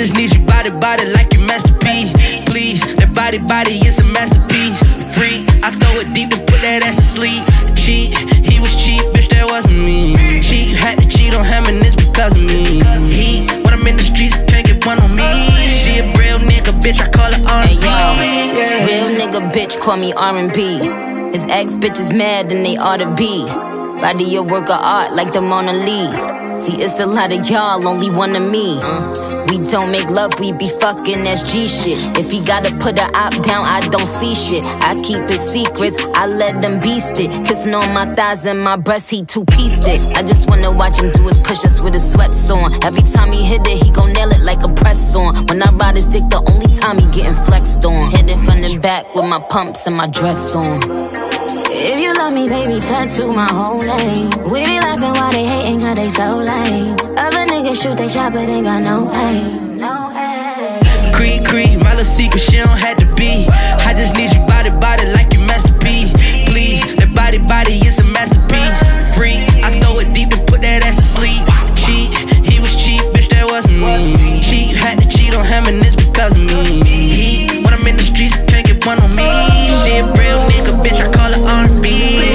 just need you body like your masterpiece. Please, that body is a masterpiece. Free, I throw it deep and put that ass to sleep. Cheat, he was cheap, bitch, that wasn't me. Cheat, had to cheat on him and it's because of me. Heat, when I'm in the streets, can't get one on me. She a real nigga, bitch, I call her R&B. Hey, real nigga, bitch, call me R&B. His ex bitch is mad and they ought to be. Body a work of art like the Mona Lisa. See, it's a lot of y'all, only one of me. We don't make love, we be fucking, that's G shit. If he gotta put a op down, I don't see shit. I keep it secrets, I let them beast it. Kissing on my thighs and my breast, he two-pieced it. I just wanna watch him do his push-ups with his sweats on. Every time he hit it, he gon' nail it like a press on. When I ride his dick, the only time he getting flexed on. Hit it from the back with my pumps and my dress on. If you love me, baby, tattoo my whole name. We be laughing while they hating cause they so lame. Other niggas shoot they shot but they got no aim. No aim. Creed, my little secret, she don't have to be. I just need you body like your masterpiece. Please, that body is a masterpiece. Free, I throw it deep and put that ass to sleep. Cheat, he was cheap, bitch, that wasn't me. Cheat, had to cheat on him and it's because of me. Heat, when I'm in the streets, can't get one on me. She a real nigga, bitch, I call her R&B.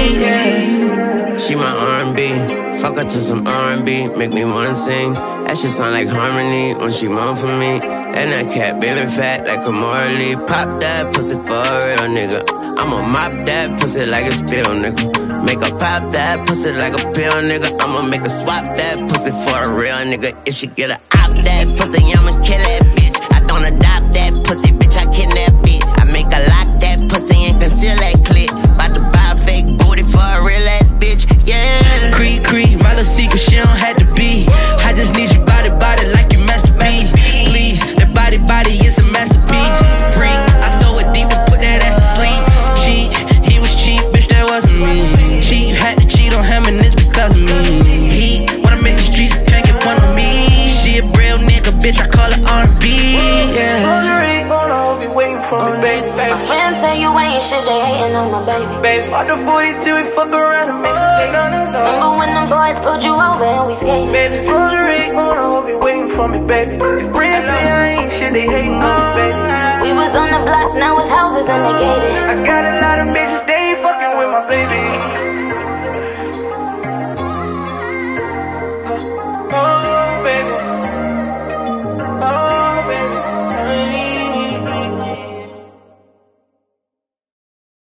Yeah. She my R&B, fuck her to some R&B, make me wanna sing. That shit sound like harmony when she moan for me. And that cat baby fat like a Marley. Pop that pussy for a real nigga. I'ma mop that pussy like a spill, nigga. Make her pop that pussy like a pill, nigga. I'ma make her swap that pussy for a real nigga. If she get her out that pussy, I'ma kill that bitch. I don't adopt that pussy, bitch, I kidnap it. I make her lock that pussy and conceal that clit. Bout to buy a fake booty for a real ass bitch, yeah. Creed, my little secret, she don't have to be. I just need you body like your masterpiece. Please, that body is a masterpiece. Free, I throw it deep and put that ass to sleep. Cheat, he was cheap, bitch, that wasn't me. Cheat, had to cheat on him and it's because of me. Heat, when I'm in the streets, can't get one on me. She a real nigga, bitch, I call her R&B. Yeah. My friends say you ain't shit, they hating on my baby. Baby, out the 42, we fuck around and make a mistake. Remember when them boys pulled you over and we skated? Baby, roll the rig on, I hope you waiting for me, baby. Your friends say I ain't shit, they hating on me, baby. We was on the block, now it's houses and they gated. I got a lot of bitches, they ain't fucking with my baby.